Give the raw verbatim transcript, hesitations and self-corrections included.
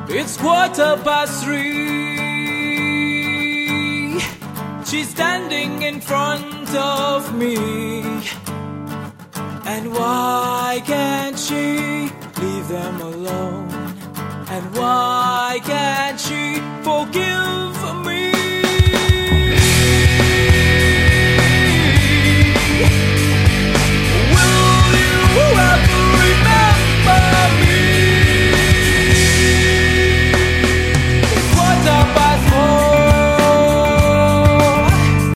It's quarter past three. She's standing in front of me. And why can't she leave them alone? And why can't she forgive